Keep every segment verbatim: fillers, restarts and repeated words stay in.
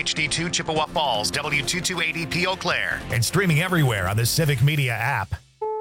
H D two Chippewa Falls, W two two eighty P Eau Claire. And streaming everywhere on the Civic Media app.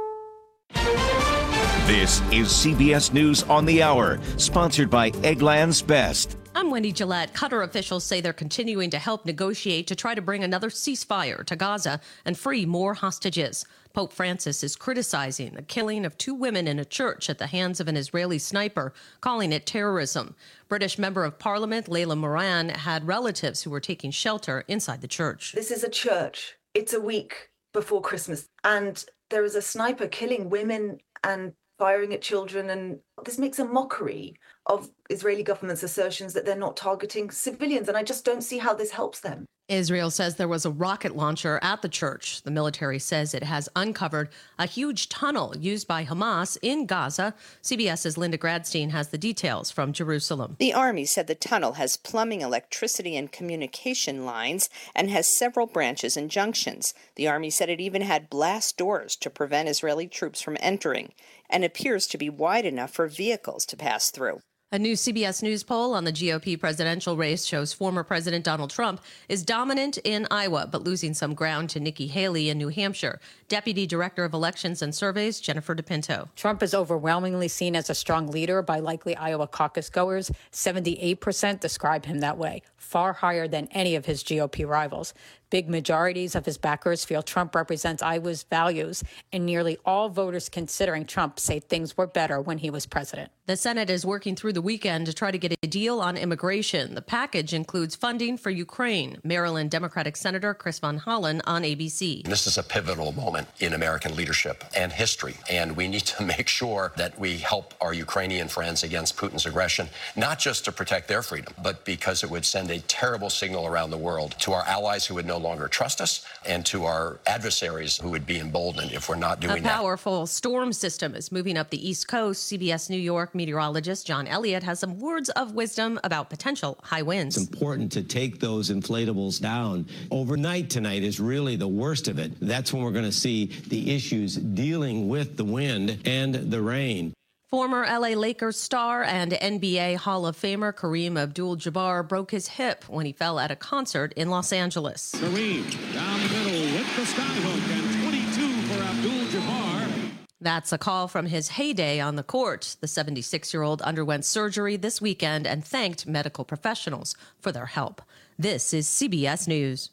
This is C B S News on the Hour, sponsored by Eggland's Best. I'm Wendy Gillette. Qatar officials say they're continuing to help negotiate to try to bring another ceasefire to Gaza and free more hostages. Pope Francis is criticizing the killing of two women in a church at the hands of an Israeli sniper, calling it terrorism. British Member of Parliament Layla Moran had relatives who were taking shelter inside the church. This is a church. It's a week before Christmas, and there is a sniper killing women and firing at children, and this makes a mockery of Israeli government's assertions that they're not targeting civilians, and I just don't see how this helps them. Israel says there was a rocket launcher at the church. The military says it has uncovered a huge tunnel used by Hamas in Gaza. CBS's Linda Gradstein has the details from Jerusalem. The army said the tunnel has plumbing, electricity, and communication lines and has several branches and junctions. The army said it even had blast doors to prevent Israeli troops from entering and appears to be wide enough for vehicles to pass through. A new C B S News poll on the G O P presidential race shows former President Donald Trump is dominant in Iowa, but losing some ground to Nikki Haley in New Hampshire. Deputy Director of Elections and Surveys, Jennifer DePinto. Trump is overwhelmingly seen as a strong leader by likely Iowa caucus goers. seventy-eight percent describe him that way, far higher than any of his G O P rivals. Big majorities of his backers feel Trump represents Iowa's values, and nearly all voters considering Trump say things were better when he was president. The Senate is working through the weekend to try to get a deal on immigration. The package includes funding for Ukraine. Maryland Democratic Senator Chris Von Hollen on A B C. This is a pivotal moment in American leadership and history, and we need to make sure that we help our Ukrainian friends against Putin's aggression, not just to protect their freedom, but because it would send a terrible signal around the world to our allies who would no longer trust us and to our adversaries who would be emboldened if we're not doing that. A powerful storm system is moving up the East Coast. C B S New York meteorologist John Elliott has some words of wisdom about potential high winds. It's important to take those inflatables down. Overnight tonight is really the worst of it. That's when we're going to see the issues dealing with the wind and the rain. Former L A Lakers star and N B A Hall of Famer Kareem Abdul-Jabbar broke his hip when he fell at a concert in Los Angeles. Kareem down the middle with the skyhook and twenty-two for Abdul-Jabbar. That's a call from his heyday on the court. The seventy-six-year-old underwent surgery this weekend and thanked medical professionals for their help. This is C B S News.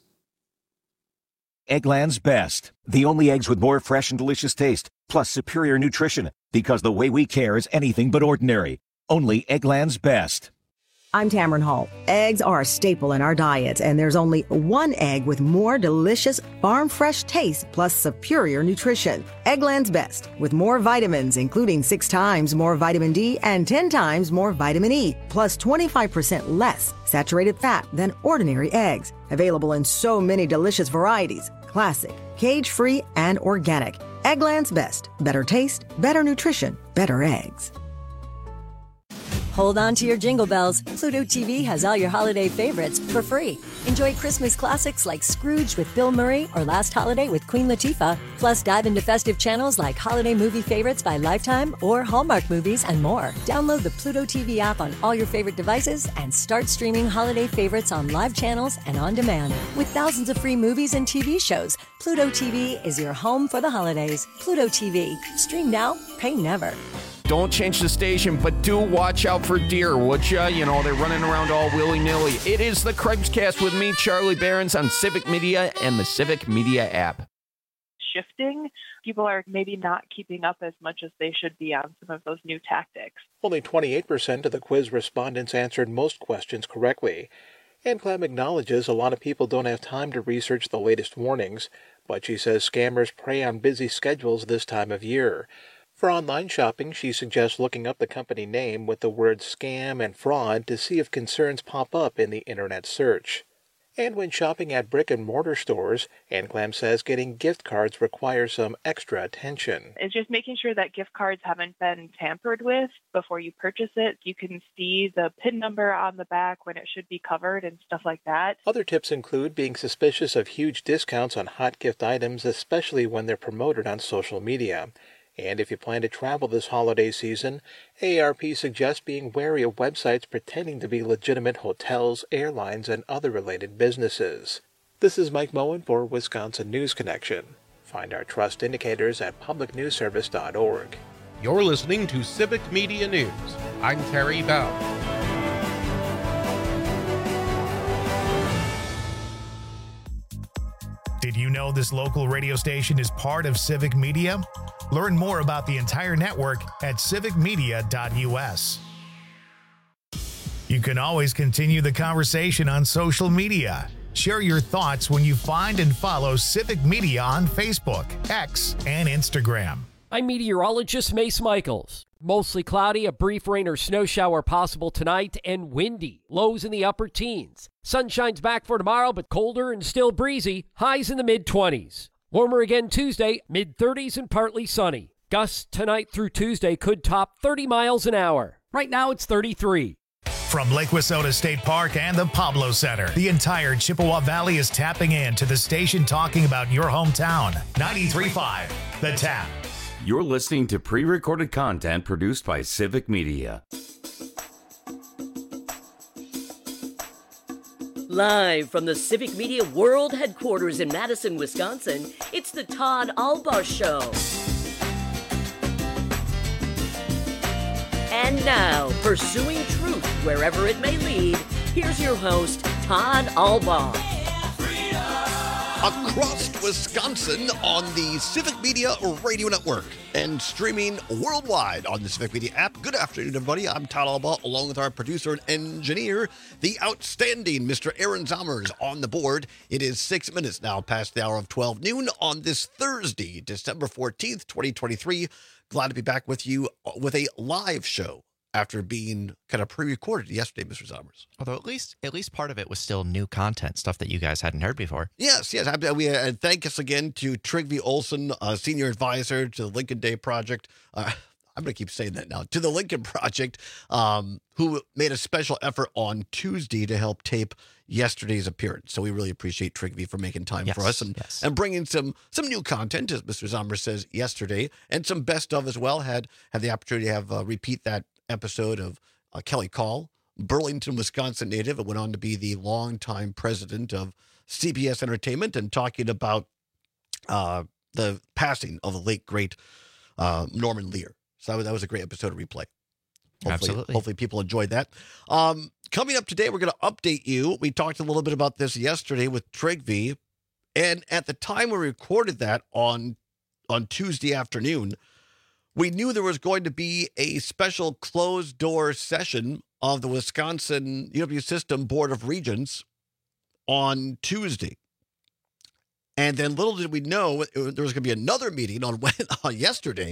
Eggland's Best. The only eggs with more fresh and delicious taste, plus superior nutrition. Because the way we care is anything but ordinary. Only Eggland's Best. I'm Tamron Hall. Eggs are a staple in our diet, and there's only one egg with more delicious farm-fresh taste plus superior nutrition. Eggland's Best, with more vitamins, including six times more vitamin D and ten times more vitamin E, plus twenty-five percent less saturated fat than ordinary eggs. Available in so many delicious varieties, classic, cage-free, and organic. Eggland's Best. Better taste, better nutrition, better eggs. Hold on to your jingle bells. Pluto T V has all your holiday favorites for free. Enjoy Christmas classics like Scrooge with Bill Murray or Last Holiday with Queen Latifah. Plus, dive into festive channels like holiday movie favorites by Lifetime or Hallmark movies and more. Download the Pluto T V app on all your favorite devices and start streaming holiday favorites on live channels and on demand. With thousands of free movies and T V shows, Pluto T V is your home for the holidays. Pluto T V. Stream now, pay never. Don't change the station, but do watch out for deer, would ya? You know, they're running around all willy-nilly. It is the Craig's Cast with me, Charlie Behrens, on Civic Media and the Civic Media app. Shifting, people are maybe not keeping up as much as they should be on some of those new tactics. Only twenty-eight percent of the quiz respondents answered most questions correctly. AnnClem acknowledges a lot of people don't have time to research the latest warnings, but she says scammers prey on busy schedules this time of year. For online shopping, she suggests looking up the company name with the words scam and fraud to see if concerns pop up in the internet search. And when shopping at brick-and-mortar stores, AnnClem says getting gift cards requires some extra attention. It's just making sure that gift cards haven't been tampered with before you purchase it. You can see the PIN number on the back when it should be covered and stuff like that. Other tips include being suspicious of huge discounts on hot gift items, especially when they're promoted on social media. And if you plan to travel this holiday season, A A R P suggests being wary of websites pretending to be legitimate hotels, airlines, and other related businesses. This is Mike Moen for Wisconsin News Connection. Find our trust indicators at public news service dot org. You're listening to Civic Media News. I'm Terry Bell. Did you know this local radio station is part of Civic Media? Learn more about the entire network at civic media dot u s. You can always continue the conversation on social media. Share your thoughts when you find and follow Civic Media on Facebook, X, and Instagram. I'm meteorologist Mace Michaels. Mostly cloudy, a brief rain or snow shower possible tonight, and windy. Lows in the upper teens. Sunshine's back for tomorrow, but colder and still breezy. Highs in the mid-twenties. Warmer again Tuesday, mid-thirties and partly sunny. Gusts tonight through Tuesday could top thirty miles an hour. Right now it's thirty-three. From Lake Wissota State Park and the Pablo Center, the entire Chippewa Valley is tapping in to the station talking about your hometown. ninety-three point five, The Tap. You're listening to pre-recorded content produced by Civic Media. Live from the Civic Media World Headquarters in Madison, Wisconsin, it's the Todd Albaugh Show. And now, pursuing truth wherever it may lead, here's your host, Todd Albaugh. Across Wisconsin on the Civic Media Radio Network and streaming worldwide on the Civic Media app. Good afternoon, everybody. I'm Todd Albaugh, along with our producer and engineer, the outstanding Mister Aaron Zommers on the board. It is six minutes now past the hour of twelve noon on this Thursday, December fourteenth, twenty twenty-three. Glad to be back with you with a live show after being kind of pre-recorded yesterday, Mister Zommers. Although at least at least part of it was still new content, stuff that you guys hadn't heard before. Yes, yes. I, we uh, thank us again to Trygve Olsen, uh, Senior Advisor to the Lincoln Day Project. Uh, I'm going to keep saying that now. To the Lincoln Project, um, who made a special effort on Tuesday to help tape yesterday's appearance. So we really appreciate Trygve for making time yes, for us and, yes. and bringing some some new content, as Mister Zommers says yesterday, and some best of as well. Had, had the opportunity to have uh, repeat that episode of uh, Kelly Call, Burlington, Wisconsin native, and went on to be the longtime president of C B S Entertainment, and talking about uh, the passing of the late, great uh, Norman Lear. So that was, that was a great episode to replay. Hopefully, Absolutely. Hopefully people enjoyed that. Um, coming up today, we're going to update you. We talked a little bit about this yesterday with Trygve, and at the time we recorded that on on Tuesday afternoon, we knew there was going to be a special closed-door session of the Wisconsin U W System Board of Regents on Tuesday. And then little did we know there was going to be another meeting on, on yesterday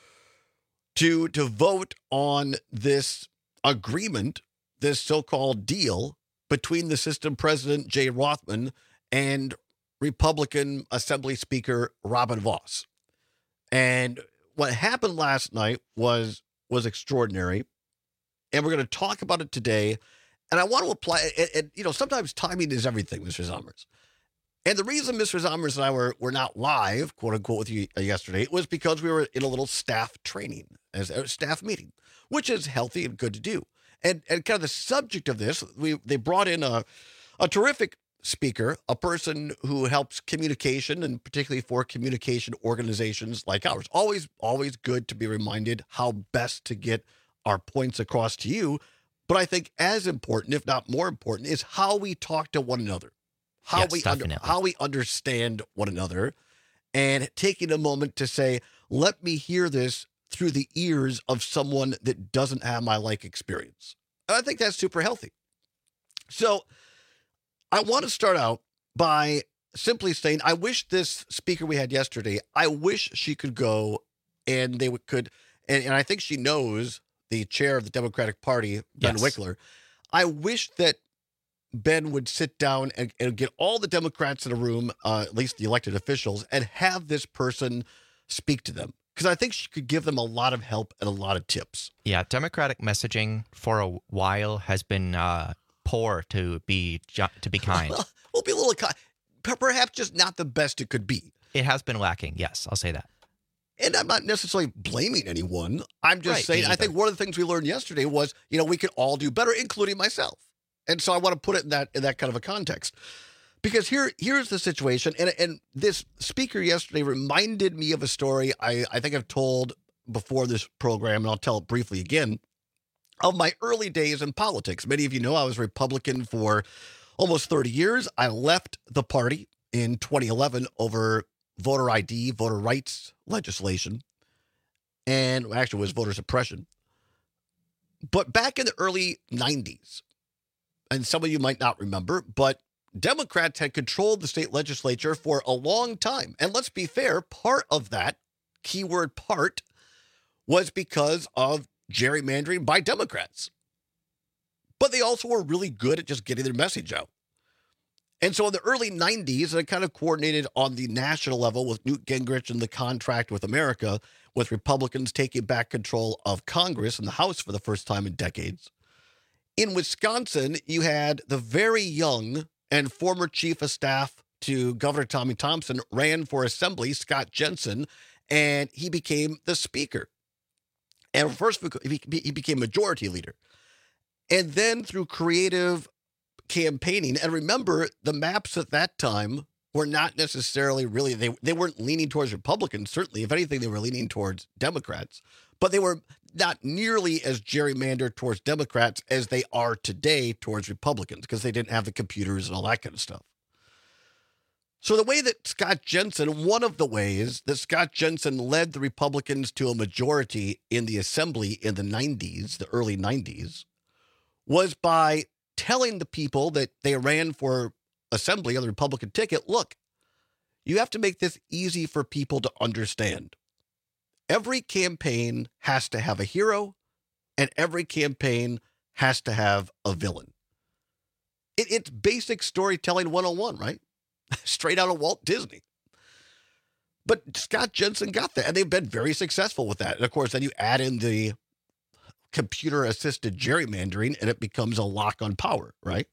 to, to vote on this agreement, this so-called deal between the system president, Jay Rothman, and Republican Assembly Speaker Robin Vos. And what happened last night was was extraordinary, and we're going to talk about it today. And I want to apply, and, and you know, sometimes timing is everything, Mister Zommers. And the reason Mister Zommers and I were, were not live, quote unquote, with you yesterday was because we were in a little staff training, as a staff meeting, which is healthy and good to do. And and kind of the subject of this, we they brought in a a terrific speaker, a person who helps communication, and particularly for communication organizations like ours. Always, always good to be reminded how best to get our points across to you. But I think as important, if not more important, is how we talk to one another, how yes, we under, how we understand one another, and taking a moment to say, let me hear this through the ears of someone that doesn't have my like experience. And I think that's super healthy. So I want to start out by simply saying, I wish this speaker we had yesterday, I wish she could go and they would, could, and, and I think she knows the chair of the Democratic Party, Ben yes. Wickler. I wish that Ben would sit down and, and get all the Democrats in a room, uh, at least the elected officials, and have this person speak to them. Because I think she could give them a lot of help and a lot of tips. Yeah, Democratic messaging for a while has been uh, poor, to be to be kind. We'll be a little kind. Perhaps just not the best it could be. It has been lacking, yes, I'll say that. And I'm not necessarily blaming anyone. I'm just Right, saying, me I think either. one of the things we learned yesterday was, you know, we could all do better, including myself. And so I want to put it in that in that kind of a context. Because here, here's the situation. And, and this speaker yesterday reminded me of a story I, I think I've told before this program, and I'll tell it briefly again, of my early days in politics. Many of you know I was Republican for almost thirty years. I left the party in twenty eleven over voter I D, voter rights legislation, and actually it was voter suppression. But back in the early nineties, and some of you might not remember, but Democrats had controlled the state legislature for a long time. And let's be fair, part of that, keyword part, was because of gerrymandering by Democrats. But they also were really good at just getting their message out. And so in the early nineties, it kind of coordinated on the national level with Newt Gingrich and the contract with America, with Republicans taking back control of Congress and the House for the first time in decades. In Wisconsin, you had the very young and former chief of staff to Governor Tommy Thompson ran for assembly, Scott Jensen, and he became the speaker. And first, he became majority leader. And then through creative campaigning, and remember, the maps at that time were not necessarily really, they, they weren't leaning towards Republicans, certainly. If anything, they were leaning towards Democrats. But they were not nearly as gerrymandered towards Democrats as they are today towards Republicans, because they didn't have the computers and all that kind of stuff. So the way that Scott Jensen, one of the ways that Scott Jensen led the Republicans to a majority in the assembly in the nineties, the early nineties, was by telling the people that they ran for assembly on the Republican ticket, look, you have to make this easy for people to understand. Every campaign has to have a hero, and every campaign has to have a villain. It, it's basic storytelling one oh one, right? Straight out of Walt Disney. But Scott Jensen got that, and they've been very successful with that. And of course, then you add in the computer-assisted gerrymandering, and it becomes a lock on power, right?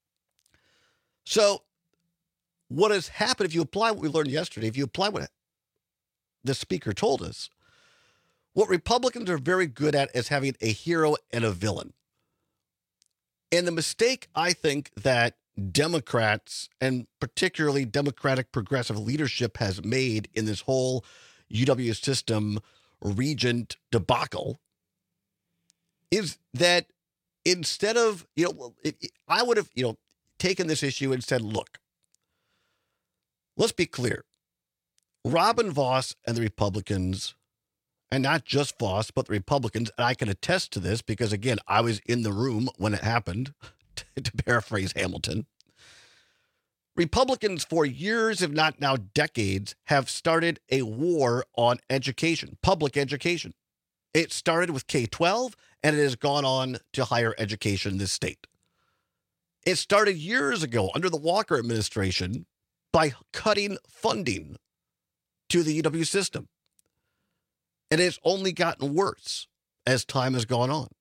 So what has happened, if you apply what we learned yesterday, if you apply what the speaker told us, what Republicans are very good at is having a hero and a villain. And the mistake, I think, that Democrats, and particularly Democratic progressive leadership, has made in this whole U W system regent debacle is that instead of, you know, it, it, I would have, you know, taken this issue and said, look, let's be clear. Robin Vos and the Republicans, and not just Vos, but the Republicans, and I can attest to this because, again, I was in the room when it happened, to paraphrase Hamilton. Republicans for years, if not now decades, have started a war on education, public education. It started with K twelve, and it has gone on to higher education in this state. It started years ago under the Walker administration by cutting funding to the U W system. And it's only gotten worse as time has gone on.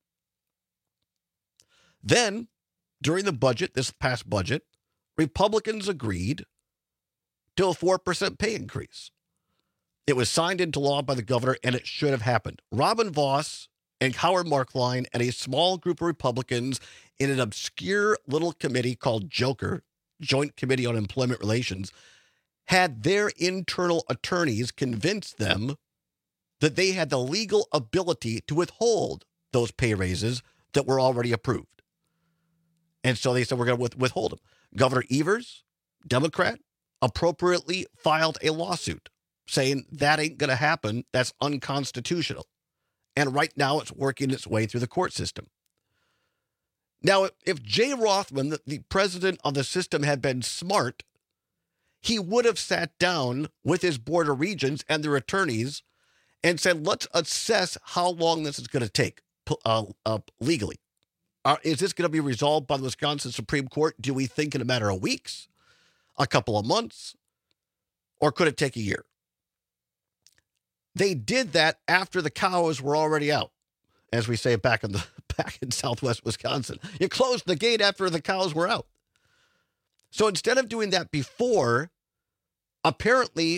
Then, during the budget, this past budget, Republicans agreed to a four percent pay increase. It was signed into law by the governor, and it should have happened. Robin Vos and Howard Markline and a small group of Republicans in an obscure little committee called JOKER, Joint Committee on Employment Relations, had their internal attorneys convince them that they had the legal ability to withhold those pay raises that were already approved. And so they said, we're going to withhold them. Governor Evers, Democrat, appropriately filed a lawsuit saying that ain't going to happen. That's unconstitutional. And right now it's working its way through the court system. Now, if Jay Rothman, the president of the system, had been smart, he would have sat down with his board of regents and their attorneys and said, let's assess how long this is going to take uh, uh, legally. Uh, is this going to be resolved by the Wisconsin Supreme Court? Do we think in a matter of weeks, a couple of months, or could it take a year? They did that after the cows were already out, as we say back in the back in Southwest Wisconsin. You closed the gate after the cows were out. So instead of doing that before, apparently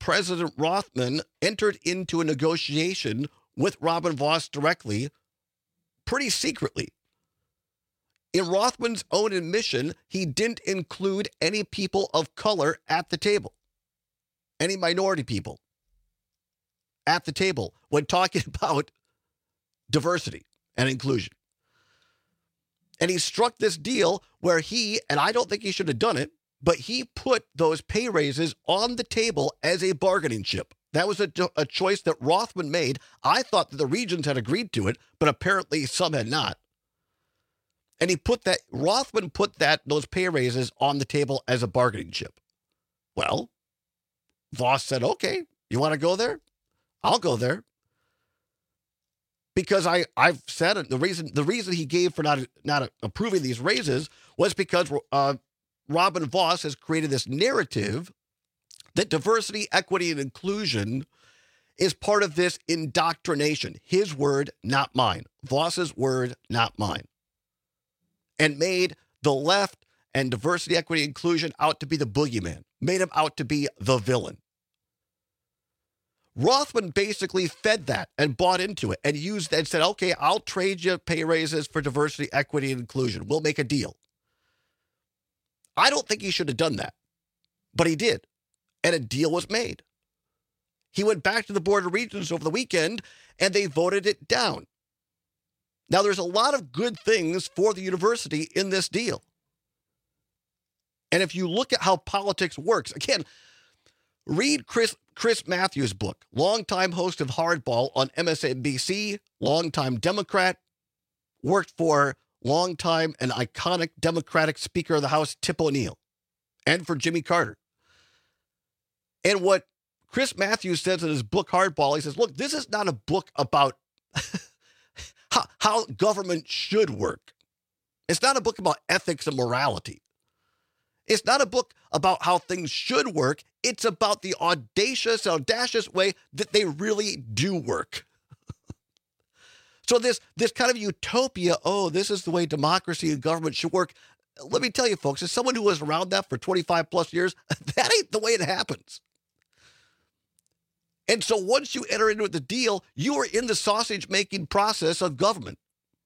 President Rothman entered into a negotiation with Robin Vos directly, pretty secretly. In Rothman's own admission, he didn't include any people of color at the table, any minority people at the table when talking about diversity and inclusion. And he struck this deal where he, and I don't think he should have done it, but he put those pay raises on the table as a bargaining chip. That was a, a choice that Rothman made. I thought that the regions had agreed to it, but apparently some had not. And he put that, Rothman put that, those pay raises on the table as a bargaining chip. Well, Vos said, okay, you want to go there? I'll go there. Because I, I've said it, the reason the reason he gave for not, not approving these raises was because uh, Robin Vos has created this narrative that diversity, equity, and inclusion is part of this indoctrination. His word, not mine. Vos's word, not mine. And made the left and diversity, equity, inclusion out to be the boogeyman. Made him out to be the villain. Rothman basically fed that and bought into it and used that and said, okay, I'll trade you pay raises for diversity, equity, and inclusion. We'll make a deal. I don't think he should have done that, but he did. And a deal was made. He went back to the Board of Regents over the weekend and they voted it down. Now, there's a lot of good things for the university in this deal. And if you look at how politics works, again, read Chris Chris Matthews' book, longtime host of Hardball on M S N B C, longtime Democrat, worked for longtime and iconic Democratic Speaker of the House, Tip O'Neill, and for Jimmy Carter. And what Chris Matthews says in his book, Hardball, he says, look, this is not a book about how, how government should work. It's not a book about ethics and morality. It's not a book about how things should work. It's about the audacious, audacious way that they really do work. So this, this kind of utopia, oh, this is the way democracy and government should work. Let me tell you, folks, as someone who was around that for twenty-five plus years, that ain't the way it happens. And so once you enter into the deal, you are in the sausage-making process of government.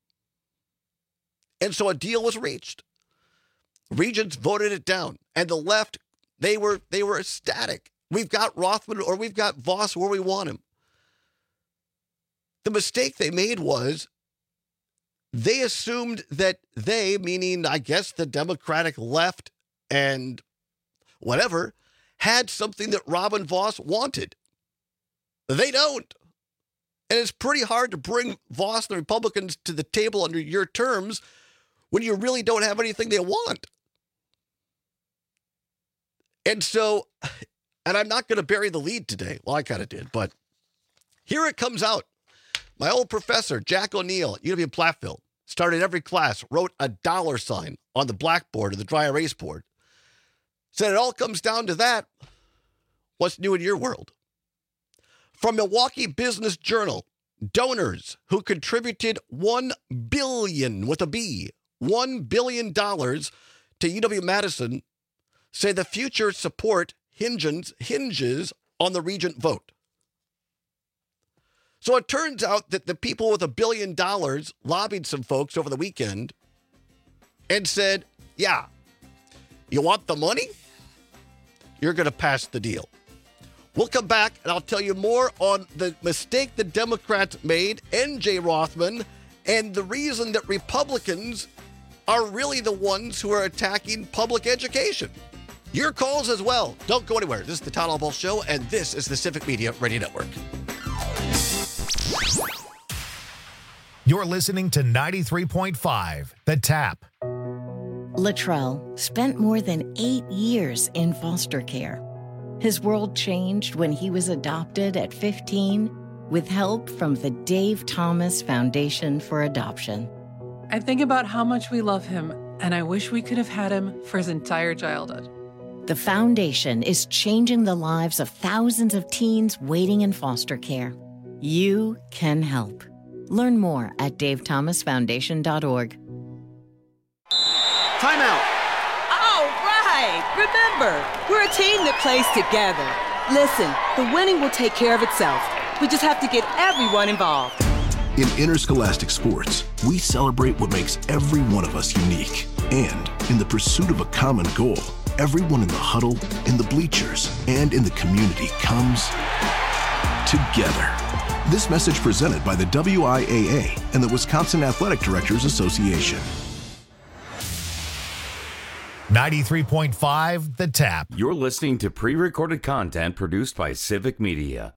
And so a deal was reached. Regents voted it down, and the left, they were they were ecstatic. We've got Rothman or we've got Vos where we want him. The mistake they made was they assumed that they, meaning I guess the Democratic left and whatever, had something that Robin Vos wanted. They don't. And it's pretty hard to bring Vos and the Republicans to the table under your terms when you really don't have anything they want. And so, and I'm not going to bury the lead today. Well, I kind of did, but here it comes out. My old professor, Jack O'Neill at U W Platteville, started every class, wrote a dollar sign on the blackboard or the dry erase board. Said it all comes down to that. What's new in your world? From Milwaukee Business Journal, donors who contributed one billion dollars with a B, one billion dollars to U W-Madison say the future support hinges, hinges on the Regent vote. So it turns out that the people with a billion dollars lobbied some folks over the weekend and said, yeah, you want the money? You're going to pass the deal. We'll come back and I'll tell you more on the mistake the Democrats made and Jay Rothman and the reason that Republicans are really the ones who are attacking public education. Your calls as well. Don't go anywhere. This is the Todd Albaugh Show, and this is the Civic Media Radio Network. You're listening to ninety-three point five, The Tap. Latrell spent more than eight years in foster care. His world changed when he was adopted at fifteen with help from the Dave Thomas Foundation for Adoption. I think about how much we love him, and I wish we could have had him for his entire childhood. The foundation is changing the lives of thousands of teens waiting in foster care. You can help. Learn more at dave thomas foundation dot org. Time out. All right. Remember, we're a team that plays together. Listen, the winning will take care of itself. We just have to get everyone involved. In Interscholastic Sports, we celebrate what makes every one of us unique. And in the pursuit of a common goal, everyone in the huddle, in the bleachers, and in the community comes together. This message presented by the W I A A and the Wisconsin Athletic Directors Association. ninety-three point five The Tap. You're listening to pre-recorded content produced by Civic Media.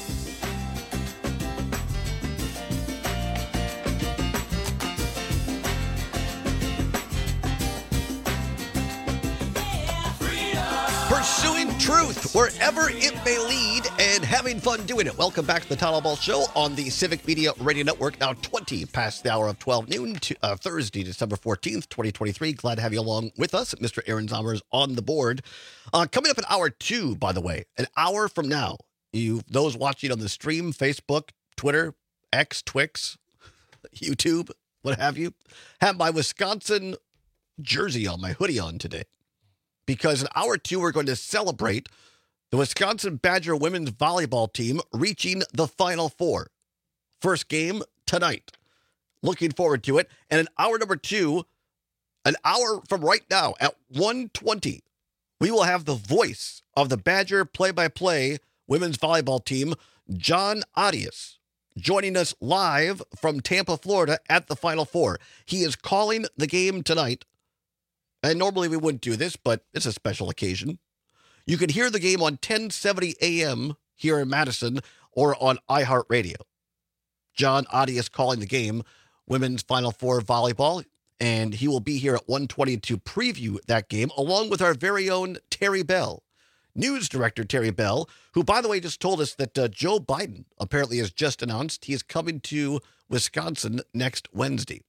Pursuing truth wherever it may lead and having fun doing it. Welcome back to the Todd Ball Show on the Civic Media Radio Network. Now twenty past the hour of twelve noon, to, uh, Thursday, December fourteenth, twenty twenty-three. Glad to have you along with us. Mister Aaron Zomers on the board. Uh, coming up in hour two, by the way, an hour from now, you those watching on the stream, Facebook, Twitter, X, Twix, YouTube, what have you, have my Wisconsin jersey on, my hoodie on today. Because in hour two, we're going to celebrate the Wisconsin Badger women's volleyball team reaching the Final Four. First game tonight. Looking forward to it. And in hour number two, an hour from right now at one twenty, we will have the voice of the Badger play-by-play women's volleyball team, John Audius, joining us live from Tampa, Florida at the Final Four. He is calling the game tonight. And normally we wouldn't do this, but it's a special occasion. You can hear the game on ten seventy A M here in Madison or on iHeartRadio. John Audius calling the game, women's Final Four volleyball, and he will be here at one twenty to preview that game, along with our very own Terry Bell, news director Terry Bell, who, by the way, just told us that uh, Joe Biden apparently has just announced he is coming to Wisconsin next Wednesday.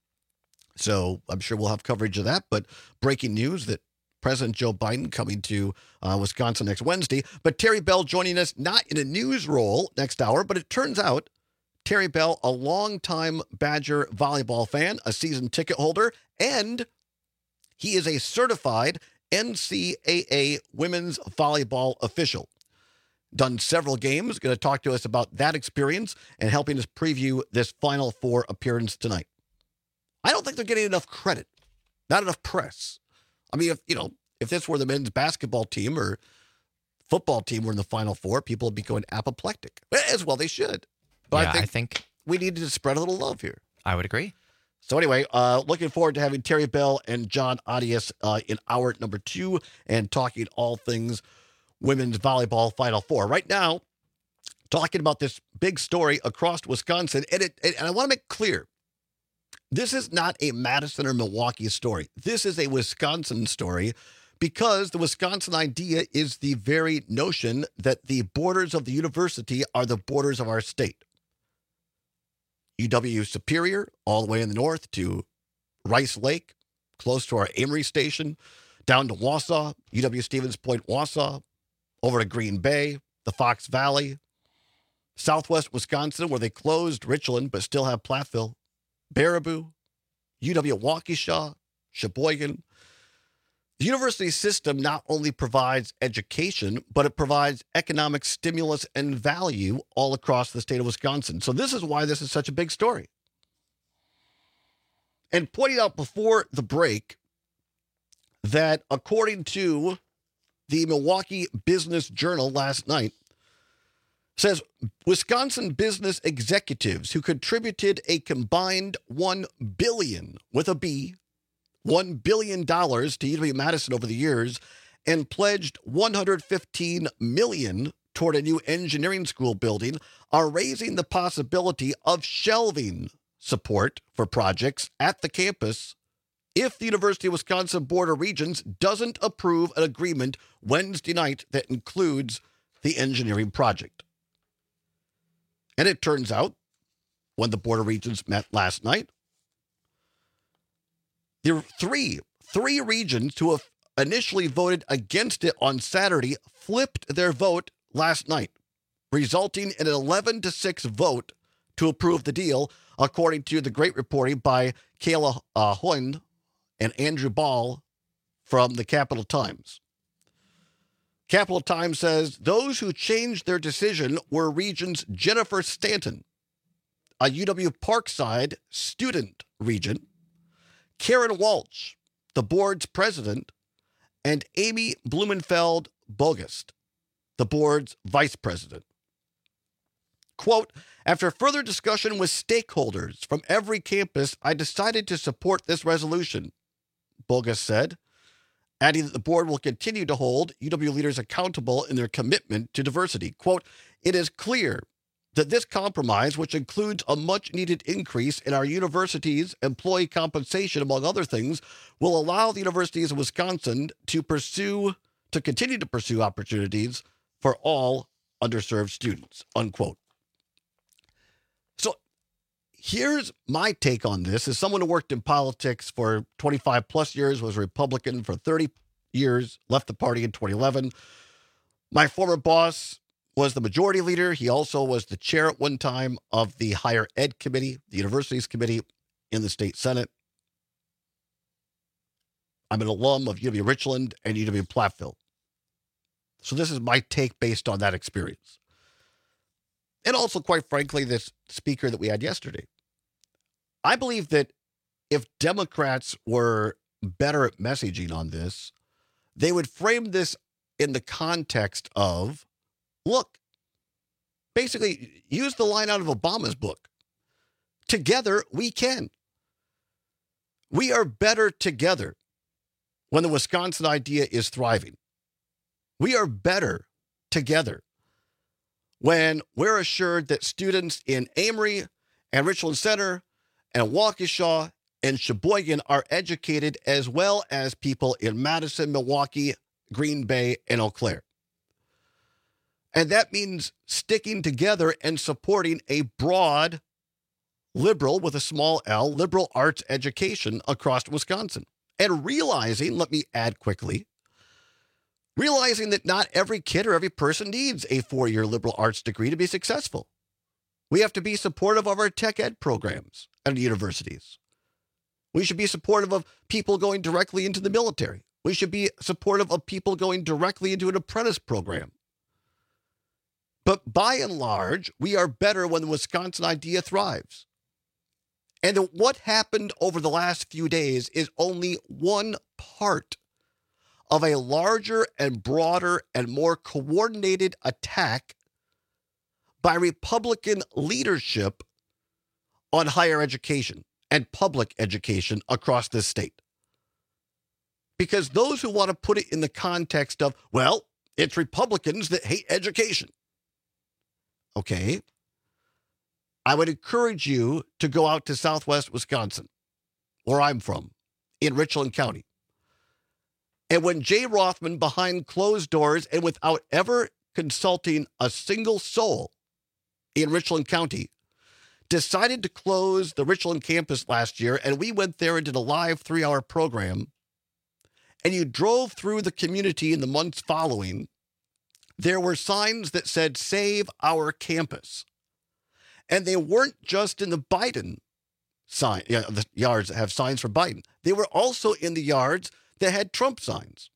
So I'm sure we'll have coverage of that, but breaking news that President Joe Biden coming to uh, Wisconsin next Wednesday. But Terry Bell joining us not in a news role next hour, but it turns out Terry Bell, a longtime Badger volleyball fan, a season ticket holder, and he is a certified N C A A women's volleyball official. Done several games, going to talk to us about that experience and helping us preview this Final Four appearance tonight. I don't think they're getting enough credit, not enough press. I mean, if you know, if this were the men's basketball team or football team were in the Final Four, people would be going apoplectic. As well they should. But yeah, I, think I think we need to spread a little love here. I would agree. So anyway, uh, looking forward to having Terry Bell and John Audius uh, in hour number two and talking all things women's volleyball Final Four. Right now, talking about this big story across Wisconsin, and, it, and I want to make clear, this is not a Madison or Milwaukee story. This is a Wisconsin story because the Wisconsin idea is the very notion that the borders of the university are the borders of our state. U W Superior, all the way in the north to Rice Lake, close to our Amory station, down to Wausau, U W Stevens Point, Wausau, over to Green Bay, the Fox Valley, southwest Wisconsin, where they closed Richland but still have Platteville, Baraboo, U W Waukesha, Sheboygan. The university system not only provides education, but it provides economic stimulus and value all across the state of Wisconsin. So this is why this is such a big story. And pointing out before the break that according to the Milwaukee Business Journal last night, says Wisconsin business executives who contributed a combined one billion dollars with a B, one billion dollars to U W Madison over the years and pledged one hundred fifteen million dollars toward a new engineering school building are raising the possibility of shelving support for projects at the campus if the University of Wisconsin Board of Regents doesn't approve an agreement Wednesday night that includes the engineering project. And it turns out, when the Board of Regents met last night, there were three, three regions who have initially voted against it on Saturday flipped their vote last night, resulting in an eleven to six vote to approve the deal, according to the great reporting by Kayla uh, Hoyne and Andrew Ball from the Capital Times. Capital Times says those who changed their decision were Regent's Jennifer Stanton, a U W Parkside student regent, Karen Walsh, the board's president, and Amy Blumenfeld Bogust, the board's vice president. Quote, after further discussion with stakeholders from every campus, I decided to support this resolution, Bogust said, adding that the board will continue to hold U W leaders accountable in their commitment to diversity. Quote, it is clear that this compromise, which includes a much-needed increase in our university's employee compensation, among other things, will allow the universities of Wisconsin to pursue, to continue to pursue opportunities for all underserved students, unquote. So here's my take on this. As someone who worked in politics for twenty-five plus years, was a Republican for thirty years, left the party in twenty eleven. My former boss was the majority leader. He also was the chair at one time of the Higher Ed Committee, the Universities Committee in the state Senate. I'm an alum of U W Richland and U W Platteville. So this is my take based on that experience. And also, quite frankly, this speaker that we had yesterday. I believe that if Democrats were better at messaging on this, they would frame this in the context of, look, basically use the line out of Obama's book. Together, we can. We are better together when the Wisconsin idea is thriving. We are better together when we're assured that students in Amory and Richland Center and Waukesha and Sheboygan are educated as well as people in Madison, Milwaukee, Green Bay, and Eau Claire. And that means sticking together and supporting a broad, liberal, with a small L, liberal arts education across Wisconsin. And realizing, let me add quickly, realizing that not every kid or every person needs a four-year liberal arts degree to be successful. We have to be supportive of our tech ed programs at universities. We should be supportive of people going directly into the military. We should be supportive of people going directly into an apprentice program. But by and large, we are better when the Wisconsin idea thrives. And what happened over the last few days is only one part of a larger and broader and more coordinated attack by Republican leadership on higher education and public education across this state. Because those who want to put it in the context of, well, it's Republicans that hate education. Okay. I would encourage you to go out to Southwest Wisconsin, where I'm from, in Richland County. And when Jay Rothman, behind closed doors and without ever consulting a single soul in Richland County, decided to close the Richland campus last year, and we went there and did a live three-hour program, and you drove through the community in the months following, there were signs that said, "Save our campus." And they weren't just in the Biden sign, yeah, the yards that have signs for Biden. They were also in the yards that had Trump signs.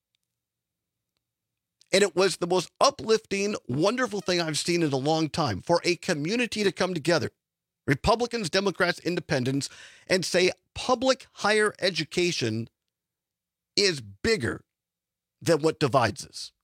And it was the most uplifting, wonderful thing I've seen in a long time for a community to come together, Republicans, Democrats, Independents, and say public higher education is bigger than what divides us.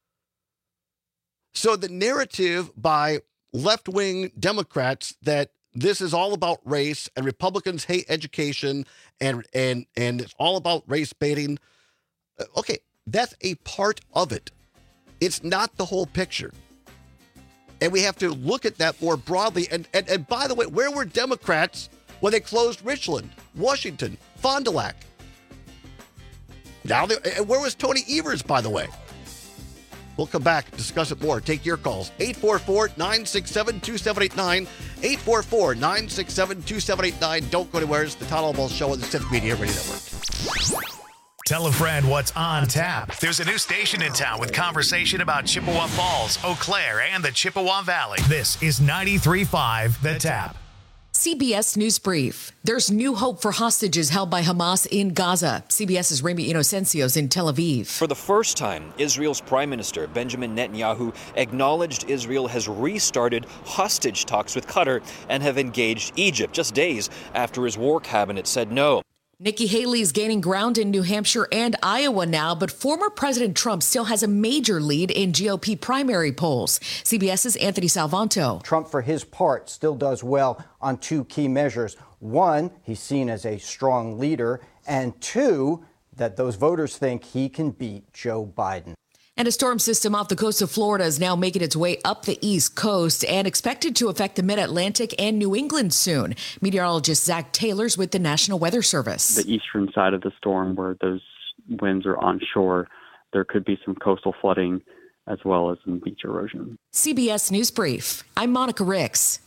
So the narrative by left-wing Democrats that this is all about race and Republicans hate education and and and it's all about race baiting. Okay, that's a part of it. It's not the whole picture. And we have to look at that more broadly. And, and, and by the way, where were Democrats when they closed Richland, Washington, Fond du Lac? Now, they, and where was Tony Evers, by the way? We'll come back, discuss it more. Take your calls. eight four four, nine six seven, two seven eight nine. eight four four, nine six seven, two seven eight nine. Don't go anywhere. It's the Todd Albaugh Show on the Civic Media Radio Network. Tell a friend what's on tap. There's a new station in town with conversation about Chippewa Falls, Eau Claire, and the Chippewa Valley. This is ninety-three point five The Tap. C B S News Brief. There's new hope for hostages held by Hamas in Gaza. CBS's Rami Inocencio's in Tel Aviv. For the first time, Israel's Prime Minister Benjamin Netanyahu acknowledged Israel has restarted hostage talks with Qatar and have engaged Egypt just days after his war cabinet said no. Nikki Haley is gaining ground in New Hampshire and Iowa now, but former President Trump still has a major lead in G O P primary polls. CBS's Anthony Salvanto. Trump, for his part, still does well on two key measures. One, he's seen as a strong leader, and two, that those voters think he can beat Joe Biden. And a storm system off the coast of Florida is now making its way up the East Coast and expected to affect the Mid-Atlantic and New England soon. Meteorologist Zach Taylor's with the National Weather Service. The eastern side of the storm, where those winds are onshore, there could be some coastal flooding as well as some beach erosion. C B S News Brief. I'm Monica Ricks.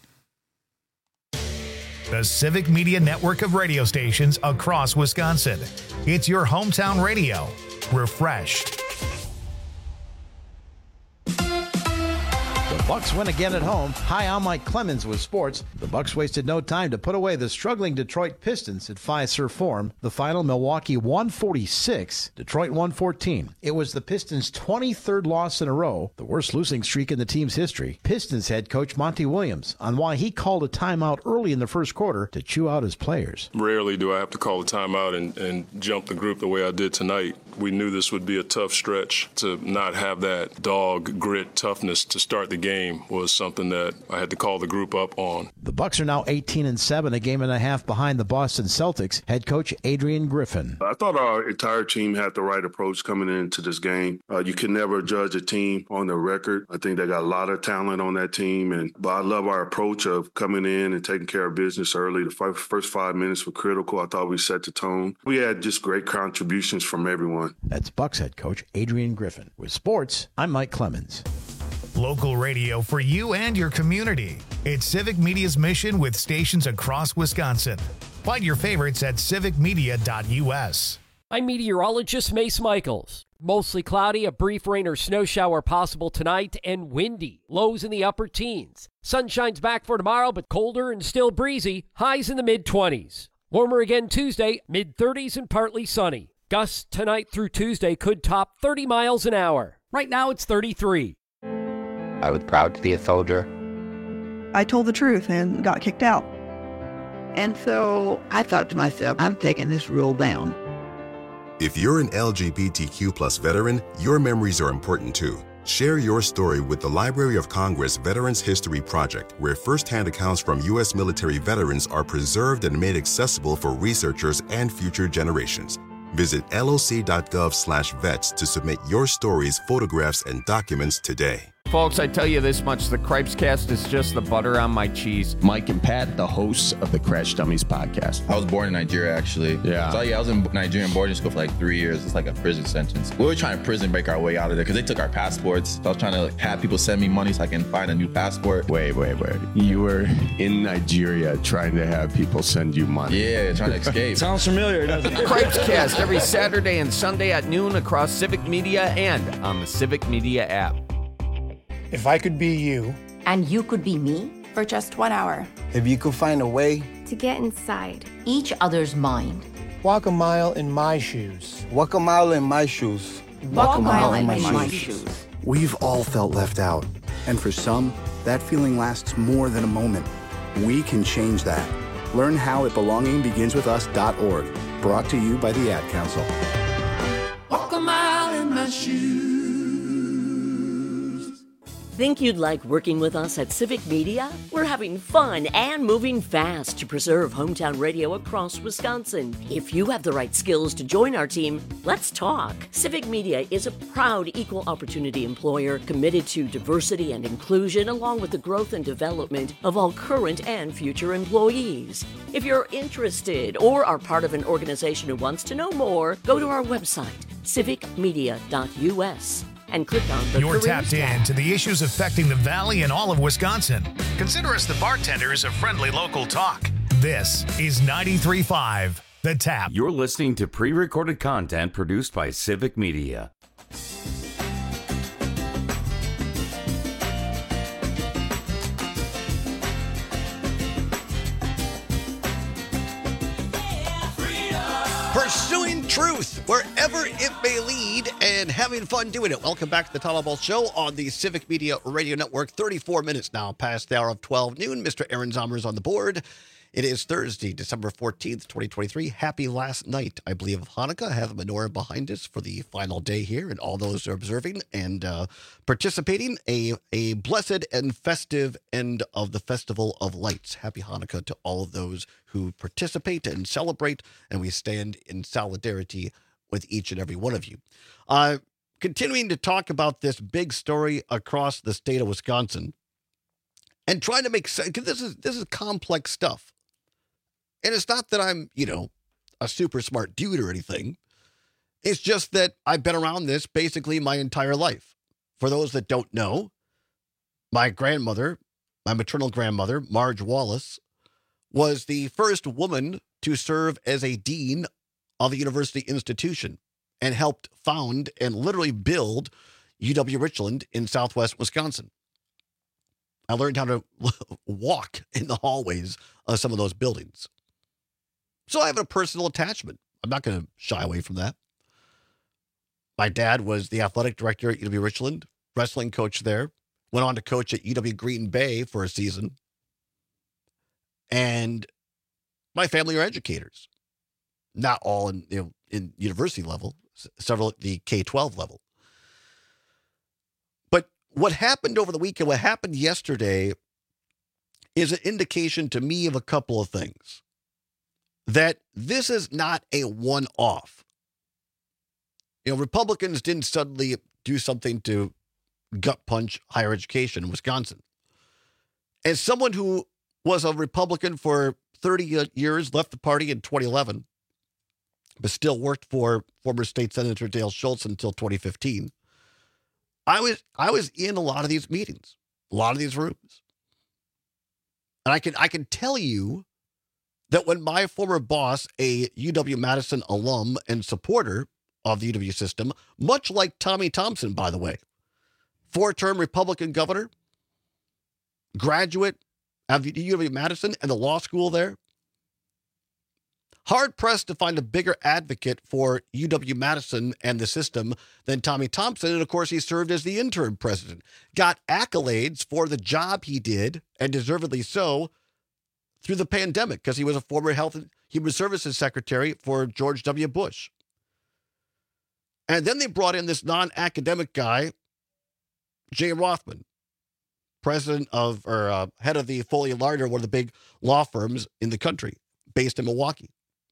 The Civic Media network of radio stations across Wisconsin. It's your hometown radio. Refreshed. The Bucks win again at home. Hi, I'm Mike Clemens with sports. The Bucks wasted no time to put away the struggling Detroit Pistons at Fiserv Forum. The final, Milwaukee one forty-six, Detroit one fourteen. It was the Pistons' twenty-third loss in a row, the worst losing streak in the team's history. Pistons head coach Monty Williams on why he called a timeout early in the first quarter to chew out his players. Rarely do I have to call a timeout and, and jump the group the way I did tonight. We knew this would be a tough stretch. To not have that dog, grit, toughness to start the game was something that I had to call the group up on. The Bucks are now eighteen and seven, a game and a half behind the Boston Celtics. Head coach Adrian Griffin. I thought our entire team had the right approach coming into this game. Uh, you can never judge a team on their record. I think they got a lot of talent on that team, and but I love our approach of coming in and taking care of business early. The five, first five minutes were critical. I thought we set the tone. We had just great contributions from everyone. That's Bucks head coach Adrian Griffin. With sports, I'm Mike Clemens. Local radio for you and your community. It's Civic Media's mission with stations across Wisconsin. Find your favorites at civic media dot u s. I'm meteorologist Mace Michaels. Mostly cloudy, a brief rain or snow shower possible tonight, and windy. Lows in the upper teens. Sunshine's back for tomorrow, but colder and still breezy. Highs in the mid-twenties. Warmer again Tuesday, mid-thirties and partly sunny. Gusts tonight through Tuesday could top thirty miles an hour. Right now it's thirty-three. I was proud to be a soldier. I told the truth and got kicked out. And so I thought to myself, I'm taking this rule down. If you're an L G B T Q plus veteran, your memories are important too. Share your story with the Library of Congress Veterans History Project, where firsthand accounts from U S military veterans are preserved and made accessible for researchers and future generations. Visit loc.gov slash vets to submit your stories, photographs, and documents today. Folks, I tell you this much, the Cripes Cast is just the butter on my cheese. Mike and Pat, the hosts of the Crash Dummies podcast. I was born in Nigeria, actually. Yeah. So, yeah, I was in Nigerian boarding school for like three years. It's like a prison sentence. We were trying to prison break our way out of there because they took our passports. So I was trying to like, have people send me money so I can find a new passport. Wait, wait, wait. You were in Nigeria trying to have people send you money. Yeah, trying to escape. Sounds familiar, doesn't it? Cripes Cast every Saturday and Sunday at noon across Civic Media and on the Civic Media app. If I could be you. And you could be me. For just one hour. If you could find a way. To get inside each other's mind. Walk a mile in my shoes. Walk a mile in my shoes. Walk, Walk a mile, mile in my, my shoes. shoes. We've all felt left out. And for some, that feeling lasts more than a moment. We can change that. Learn how at belonging begins with us dot org. Brought to you by the Ad Council. Walk a mile in my shoes. Think you'd like working with us at Civic Media? We're having fun and moving fast to preserve hometown radio across Wisconsin. If you have the right skills to join our team, let's talk. Civic Media is a proud equal opportunity employer committed to diversity and inclusion along with the growth and development of all current and future employees. If you're interested or are part of an organization who wants to know more, go to our website, civic media dot u s. and click on the You're Careers tapped tab. in to the issues affecting the Valley and all of Wisconsin. Consider us the bartenders of friendly local talk. This is ninety-three point five, The Tap. You're listening to pre-recorded content produced by Civic Media. pursuing truth wherever it may lead and having fun doing it. Welcome back to the Tom Ball Show on the Civic Media Radio Network. thirty-four minutes now past the hour of twelve noon. Mister Aaron Zomer is on the board. It is Thursday, December fourteenth, twenty twenty-three. Happy last night, I believe, of Hanukkah. I have the menorah behind us for the final day here, and all those who are observing and uh, participating. A, a blessed and festive end of the Festival of Lights. Happy Hanukkah to all of those who participate and celebrate, and we stand in solidarity with each and every one of you. Uh, continuing to talk about this big story across the state of Wisconsin, and trying to make sense, because this is, this is complex stuff. And it's not that I'm, you know, a super smart dude or anything. It's just that I've been around this basically my entire life. For those that don't know, my grandmother, my maternal grandmother, Marge Wallace, was the first woman to serve as a dean of a university institution and helped found and literally build U W-Richland in southwest Wisconsin. I learned how to walk in the hallways of some of those buildings. So I have a personal attachment. I'm not going to shy away from that. My dad was the athletic director at U W-Richland, wrestling coach there, went on to coach at U W Green Bay for a season. And my family are educators. Not all in, you know, in university level, several at the K twelve level. But what happened over the weekend, what happened yesterday, is an indication to me of a couple of things. That this is not a one-off. You know, Republicans didn't suddenly do something to gut punch higher education in Wisconsin. As someone who was a Republican for thirty years, left the party in twenty eleven, but still worked for former State Senator Dale Schultz until twenty fifteen, I was I was in a lot of these meetings, a lot of these rooms. And I can I can tell you that when my former boss, a U W-Madison alum and supporter of the U W system, much like Tommy Thompson, by the way, four-term Republican governor, graduate of U W-Madison and the law school there, hard-pressed to find a bigger advocate for U W-Madison and the system than Tommy Thompson. And, of course, he served as the interim president, got accolades for the job he did, and deservedly so, through the pandemic, because he was a former Health and Human Services Secretary for George W. Bush. And then they brought in this non-academic guy, Jay Rothman, president of, or uh, head of the Foley and Lardner, one of the big law firms in the country, based in Milwaukee.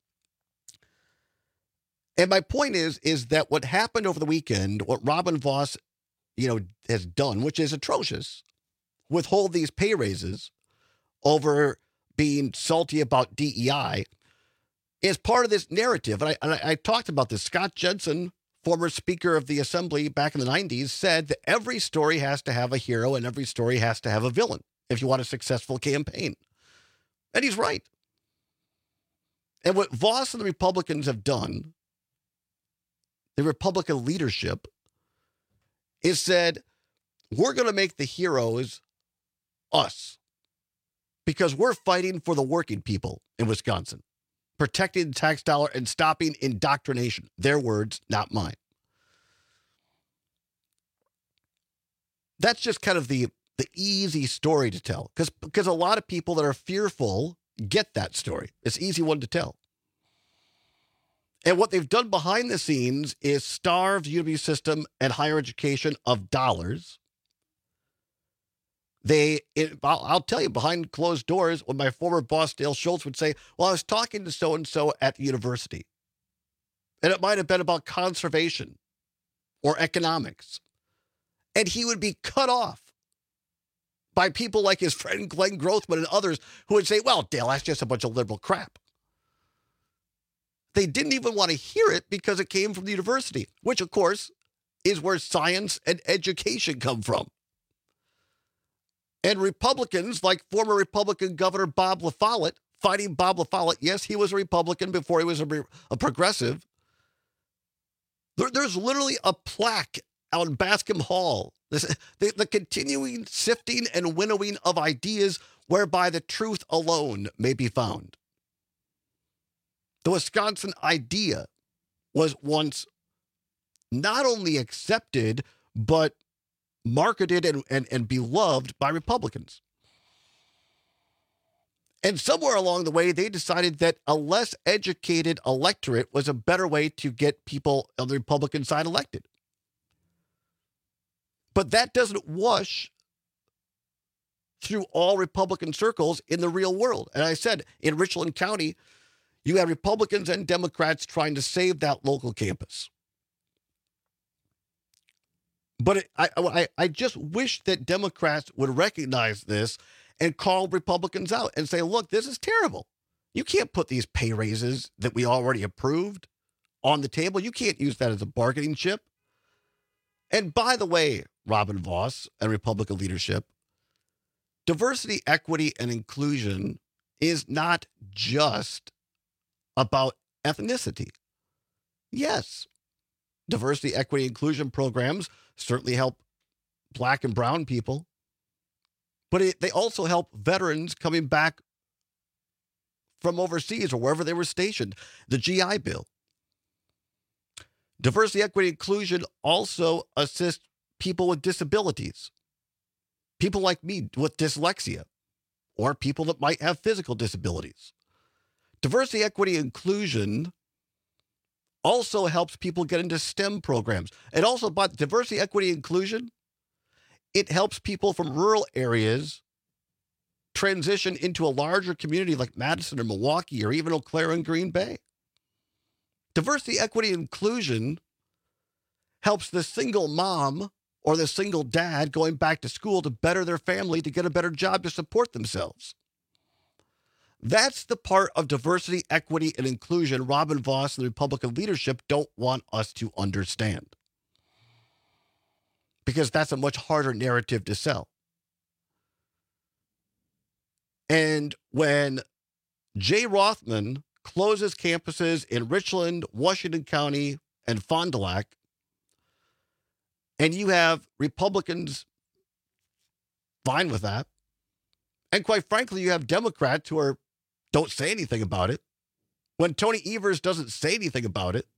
And my point is, is that what happened over the weekend, what Robin Vos, you know, has done, which is atrocious, withhold these pay raises over being salty about D E I, is part of this narrative. And I, and I, I talked about this. Scott Jensen, former Speaker of the Assembly back in the nineties, said that every story has to have a hero and every story has to have a villain if you want a successful campaign. And he's right. And what Vos and the Republicans have done, the Republican leadership, is said, we're going to make the heroes us. Because we're fighting for the working people in Wisconsin, protecting the tax dollar and stopping indoctrination. Their words, not mine. That's just kind of the, the easy story to tell, because because a lot of people that are fearful get that story. It's an easy one to tell. And what they've done behind the scenes is starve the U W system and higher education of dollars. They, it, I'll, I'll tell you, behind closed doors, when my former boss, Dale Schultz, would say, well, I was talking to so-and-so at the university, and it might have been about conservation or economics. And he would be cut off by people like his friend Glenn Grothman and others who would say, well, Dale, that's just a bunch of liberal crap. They didn't even want to hear it because it came from the university, which, of course, is where science and education come from. And Republicans, like former Republican Governor Bob La Follette, fighting Bob La Follette, yes, he was a Republican before he was a, a progressive. There, there's literally a plaque out in Bascom Hall. This, the, the continuing sifting and winnowing of ideas whereby the truth alone may be found. The Wisconsin idea was once not only accepted, but marketed and, and, and beloved by Republicans. And somewhere along the way, they decided that a less educated electorate was a better way to get people on the Republican side elected. But that doesn't wash through all Republican circles in the real world. And I said, in Richland County, you had Republicans and Democrats trying to save that local campus. But it, I, I, I just wish that Democrats would recognize this and call Republicans out and say, look, this is terrible. You can't put these pay raises that we already approved on the table. You can't use that as a bargaining chip. And by the way, Robin Vos and Republican leadership, diversity, equity, and inclusion is not just about ethnicity. Yes, diversity, equity, inclusion programs certainly help black and brown people, but it, they also help veterans coming back from overseas or wherever they were stationed. The G I Bill. Diversity, equity, inclusion also assists people with disabilities. People like me with dyslexia, or people that might have physical disabilities. Diversity, equity, inclusion also helps people get into STEM programs. It also, but diversity, equity, inclusion, it helps people from rural areas transition into a larger community like Madison or Milwaukee or even Eau Claire and Green Bay. Diversity, equity, inclusion helps the single mom or the single dad going back to school to better their family, to get a better job, to support themselves. That's the part of diversity, equity, and inclusion Robin Vos and the Republican leadership don't want us to understand. Because that's a much harder narrative to sell. And when Jay Rothman closes campuses in Richland, Washington County, and Fond du Lac, and you have Republicans fine with that, and quite frankly, you have Democrats who are don't say anything about it. When Tony Evers doesn't say anything about it.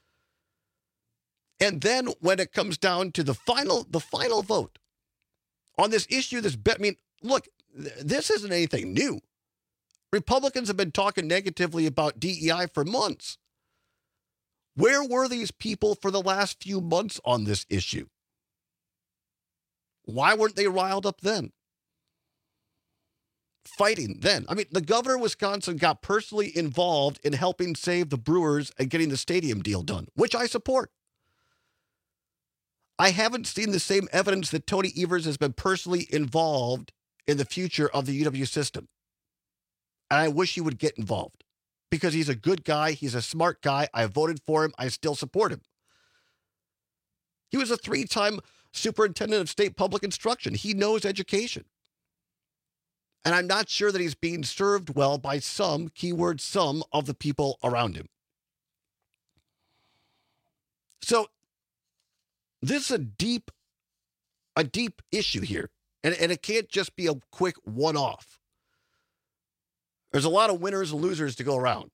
And then when it comes down to the final, the final vote on this issue, this bet, I mean, look, th- this isn't anything new. Republicans have been talking negatively about D E I for months. Where were these people for the last few months on this issue? Why weren't they riled up then? Fighting then. I mean, the governor of Wisconsin got personally involved in helping save the Brewers and getting the stadium deal done, which I support. I haven't seen the same evidence that Tony Evers has been personally involved in the future of the U W system. And I wish he would get involved because he's a good guy. He's a smart guy. I voted for him. I still support him. He was a three-time superintendent of state public instruction. He knows education. And I'm not sure that he's being served well by some, keyword some, of the people around him. So this is a deep, a deep issue here. And, and it can't just be a quick one-off. There's a lot of winners and losers to go around.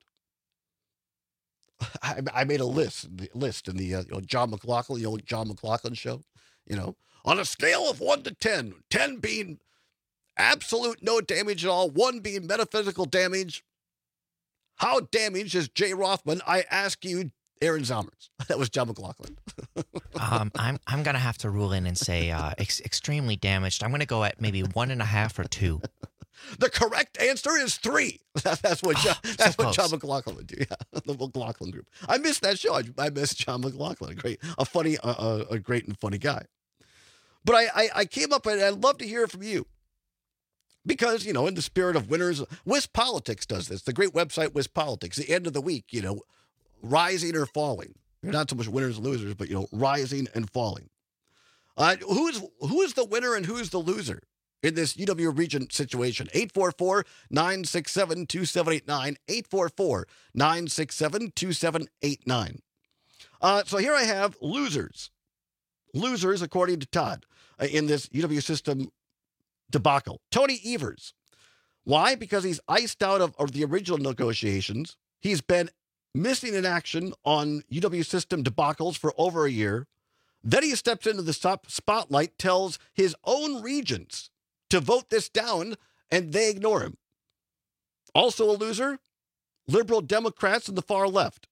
I, I made a list, list in the uh, you know, John McLaughlin, the old John McLaughlin show. You know, on a scale of one to ten, ten being absolute no damage at all, one being metaphysical damage. How damaged is Jay Rothman? I ask you, Aaron Zomers. That was John McLaughlin. um, I'm I'm gonna have to rule in and say uh, ex- extremely damaged. I'm gonna go at maybe one and a half or two. The correct answer is three. That's what John, oh, that's so what close. John McLaughlin would do. Yeah, the McLaughlin group. I missed that show. I, I missed John McLaughlin. A great, a funny, uh, a great and funny guy. But I, I, I came up and I'd love to hear from you. Because, you know, in the spirit of winners, WisPolitics does this. The great website WisPolitics. The end of the week, you know, rising or falling. You're not so much winners and losers, but, you know, rising and falling. Uh, who's who is the winner and who's the loser in this U W region situation? eight four four, nine six seven, two seven eight nine. eight four four, nine six seven, two seven eight nine. Uh, so here I have losers. Losers, according to Todd, uh, in this U W system debacle. Tony Evers. Why? Because he's iced out of, of the original negotiations. He's been missing in action on U W system debacles for over a year. Then he steps into the stop spotlight, tells his own regents to vote this down, and they ignore him. Also a loser, liberal Democrats and the far left.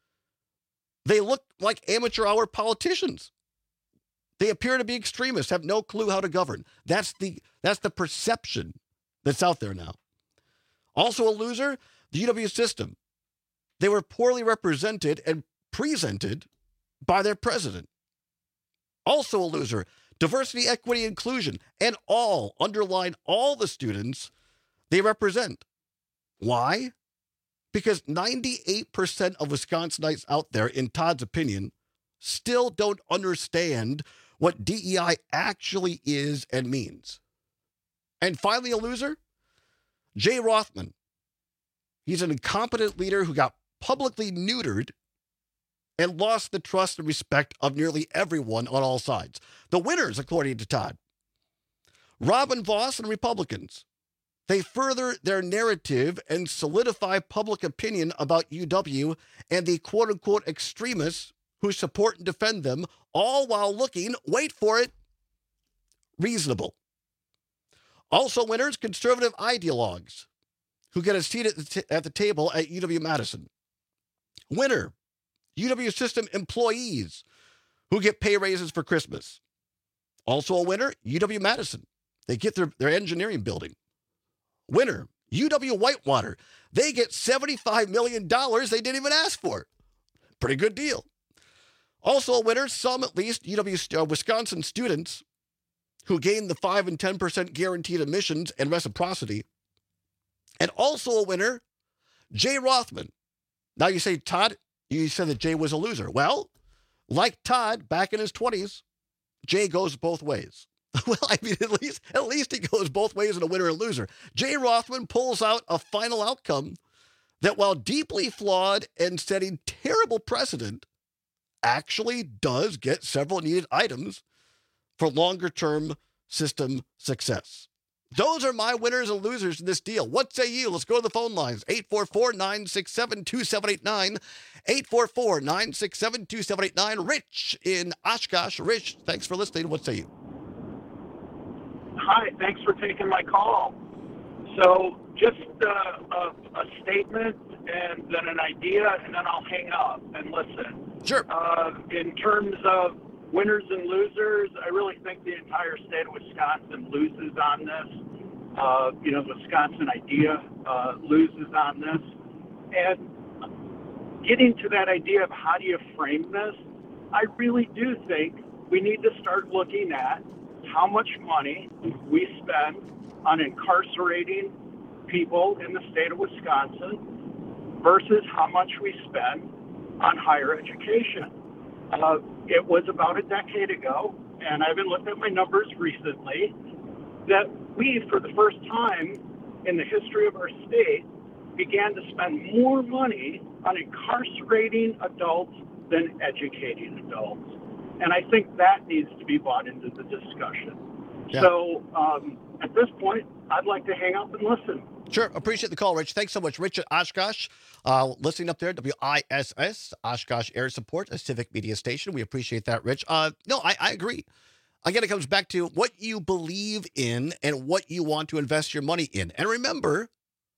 They look like amateur hour politicians. They appear to be extremists, have no clue how to govern. That's the that's the perception that's out there now. Also a loser, the U W system. They were poorly represented and presented by their president. Also a loser, diversity, equity, inclusion, and all, underline all the students they represent. Why? Because ninety-eight percent of Wisconsinites out there, in Todd's opinion, still don't understand what D E I actually is and means. And finally, a loser, Jay Rothman. He's an incompetent leader who got publicly neutered and lost the trust and respect of nearly everyone on all sides. The winners, according to Todd, Robin Vos and Republicans. They further their narrative and solidify public opinion about U W and the quote-unquote extremists who support and defend them, all while looking, wait for it, reasonable. Also winners, conservative ideologues who get a seat at the, t- at the table at U W-Madison. Winner, U W system employees who get pay raises for Christmas. Also a winner, U W-Madison. They get their, their engineering building. Winner, U W-Whitewater. They get seventy-five million dollars they didn't even ask for. Pretty good deal. Also a winner, some at least, U W uh, Wisconsin students who gain the five and ten percent guaranteed admissions and reciprocity. And also a winner, Jay Rothman. Now you say, Todd, you said that Jay was a loser. Well, like Todd back in his twenties, Jay goes both ways. Well, I mean, at least at least he goes both ways in a winner and loser. Jay Rothman pulls out a final outcome that, while deeply flawed and setting terrible precedent, actually does get several needed items for longer-term system success. Those are my winners and losers in this deal. What say you? Let's go to the phone lines. eight four four, nine six seven, two seven eight nine. eight four four, nine six seven, two seven eight nine. Rich in Oshkosh. Rich, thanks for listening. What say you? Hi, thanks for taking my call. So just uh, a, a statement and then an idea, and then I'll hang up and listen. Sure. Uh, in terms of winners and losers, I really think the entire state of Wisconsin loses on this. Uh, you know, the Wisconsin idea uh, loses on this. And getting to that idea of how do you frame this, I really do think we need to start looking at how much money we spend on incarcerating people in the state of Wisconsin versus how much we spend on higher education. Uh, it was about a decade ago, and I've been looking at my numbers recently, that we, for the first time in the history of our state, began to spend more money on incarcerating adults than educating adults. And I think that needs to be brought into the discussion. Yeah. So um, at this point, I'd like to hang up and listen. Sure. Appreciate the call, Rich. Thanks so much. Rich at Oshkosh, uh, listening up there, W I S S, Oshkosh Air Support, a civic media station. We appreciate that, Rich. Uh, no, I, I agree. Again, it comes back to what you believe in and what you want to invest your money in. And remember,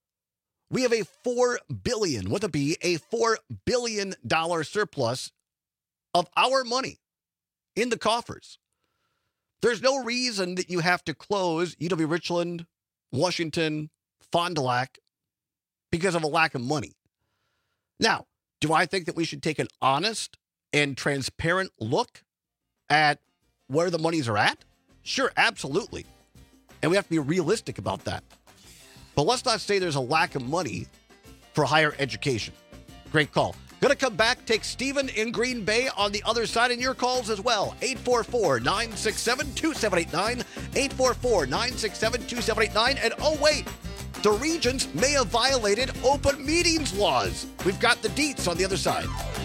we have a four billion dollars, with a B, a four billion dollars surplus of our money in the coffers. There's no reason that you have to close U W Richland, Washington, Fond du Lac because of a lack of money. Now, do I think that we should take an honest and transparent look at where the monies are at? Sure, absolutely. And we have to be realistic about that. But let's not say there's a lack of money for higher education. Great call. Going to come back, take Stephen in Green Bay on the other side, and your calls as well. eight four four, nine six seven, two seven eight nine. eight four four, nine six seven, two seven eight nine. And oh, wait, the regents may have violated open meetings laws. We've got the deets on the other side.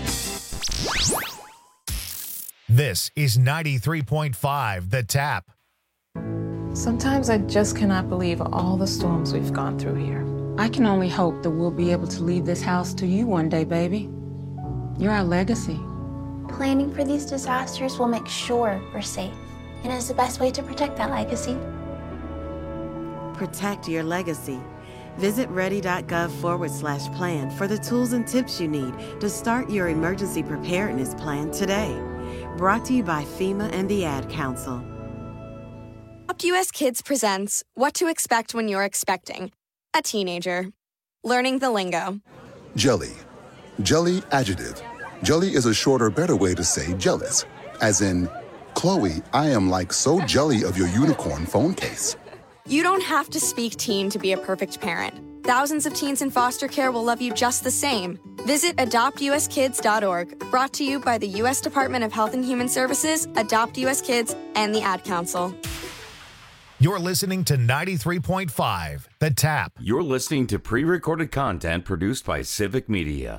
This is ninety-three point five The Tap. Sometimes I just cannot believe all the storms we've gone through here. I can only hope that we'll be able to leave this house to you one day, baby. You're our legacy. Planning for these disasters will make sure we're safe, and is the best way to protect that legacy. Protect your legacy. Visit ready.gov forward slash plan for the tools and tips you need to start your emergency preparedness plan today. Brought to you by FEMA and the Ad Council. Adopt U S Kids presents What to Expect When You're Expecting a Teenager. Learning the lingo. Jelly. Jelly adjective. Jelly is a shorter, better way to say jealous. As in, Chloe, I am like so jelly of your unicorn phone case. You don't have to speak teen to be a perfect parent. Thousands of teens in foster care will love you just the same. Visit adopt u s kids dot org, brought to you by the U S Department of Health and Human Services, Adopt U S Kids, and the Ad Council. You're listening to ninety-three point five, The Tap. You're listening to pre-recorded content produced by Civic Media.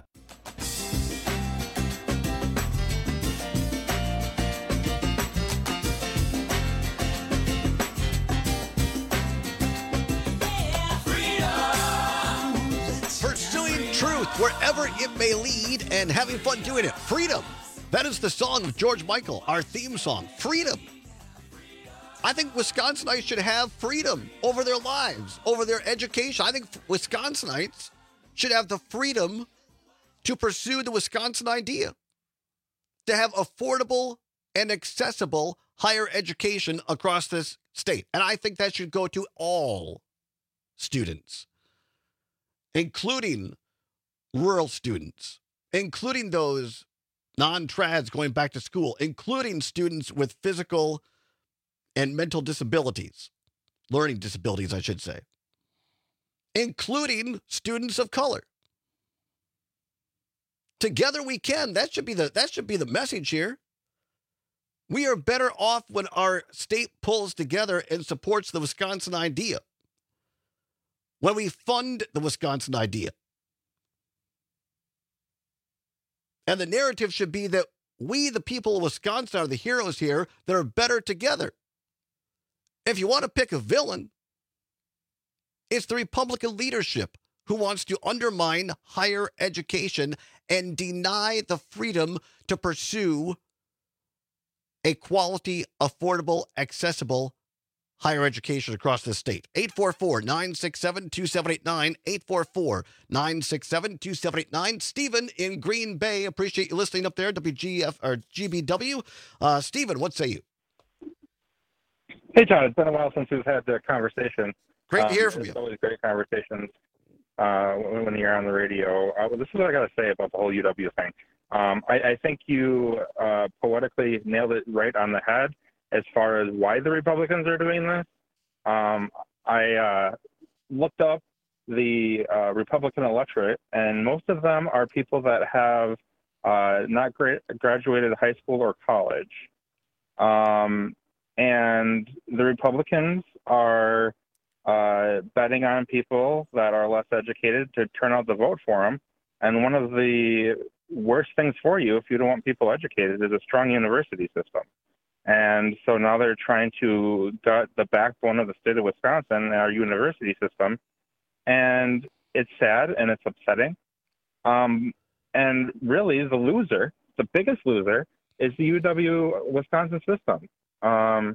Pursuing truth wherever it may lead and having fun doing it. Freedom. That is the song of George Michael, our theme song. Freedom. I think Wisconsinites should have freedom over their lives, over their education. I think Wisconsinites should have the freedom to pursue the Wisconsin idea, to have affordable and accessible higher education across this state. And I think that should go to all students, including rural students, including those non-trads going back to school, including students with physical and mental disabilities, learning disabilities, I should say, including students of color. Together we can. That should be the that should be the message here. We are better off when our state pulls together and supports the Wisconsin idea. When we fund the Wisconsin idea. And the narrative should be that we, the people of Wisconsin, are the heroes here that are better together. If you want to pick a villain, it's the Republican leadership who wants to undermine higher education and deny the freedom to pursue a quality, affordable, accessible higher education across the state. eight four four, nine six seven, two seven eight nine, eight four four, nine six seven, two seven eight nine. Stephen in Green Bay, appreciate you listening up there, W G F or G B W. Uh, Stephen, what say you? Hey, John, it's been a while since we've had the conversation. Great to um, hear from it's you. It's always great conversations uh, when, when you're on the radio. Uh, well, this is what I got to say about the whole U W thing. Um, I, I think you uh, poetically nailed it right on the head as far as why the Republicans are doing this. Um, I uh, looked up the uh, Republican electorate, and most of them are people that have uh, not gra- graduated high school or college. Um, and the Republicans are uh, betting on people that are less educated to turn out to vote for them. And one of the worst things for you, if you don't want people educated, is a strong university system. And so now they're trying to gut the backbone of the state of Wisconsin, our university system. And it's sad and it's upsetting. Um, and really, the loser, the biggest loser, is the U W-Wisconsin system. Um,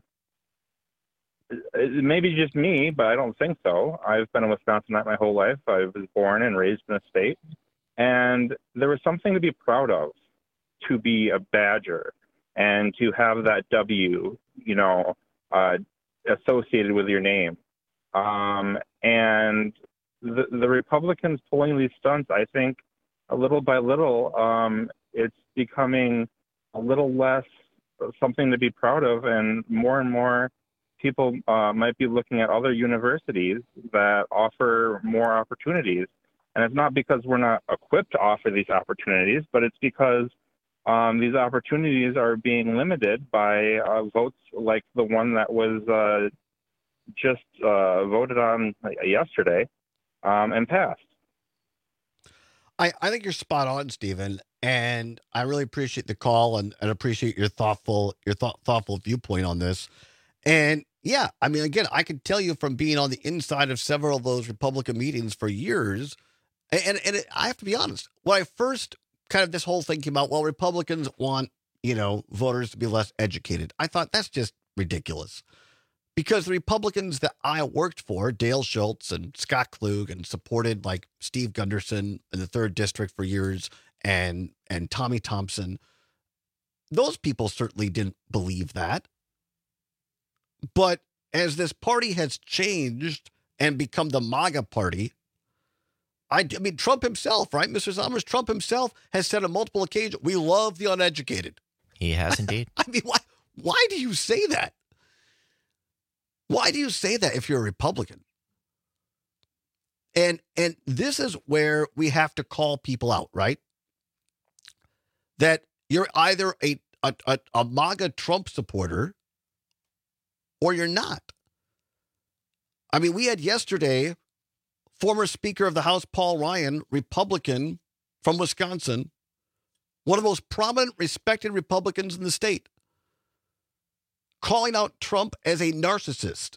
it may be just me, but I don't think so. I've been a Wisconsinite my whole life. I was born and raised in a state. And there was something to be proud of, to be a Badger and to have that W, you know, uh, associated with your name. Um, and the, the Republicans pulling these stunts, I think, a little by little, um, it's becoming a little less something to be proud of, and more and more people uh, might be looking at other universities that offer more opportunities. And it's not because we're not equipped to offer these opportunities, but it's because um, these opportunities are being limited by uh, votes like the one that was uh, just uh, voted on yesterday um, and passed. I, I think you're spot on, Stephen, and I really appreciate the call and, and appreciate your thoughtful your thought, thoughtful viewpoint on this. And yeah, I mean, again, I can tell you from being on the inside of several of those Republican meetings for years, and, and, and it, I have to be honest, when I first kind of this whole thing came out, well, Republicans want, you know, voters to be less educated. I thought that's just ridiculous. Because the Republicans that I worked for, Dale Schultz and Scott Klug, and supported like Steve Gunderson in the third district for years, and and Tommy Thompson, those people certainly didn't believe that. But as this party has changed and become the MAGA party, I, I mean, Trump himself, right? Mister Summers, Trump himself has said on multiple occasions, we love the uneducated. He has indeed. I mean, why, why do you say that? Why do you say that if you're a Republican? And and this is where we have to call people out, right? That you're either a a, a, a MAGA Trump supporter or you're not. I mean, we had yesterday former Speaker of the House Paul Ryan, Republican from Wisconsin, one of the most prominent, respected Republicans in the state, calling out Trump as a narcissist.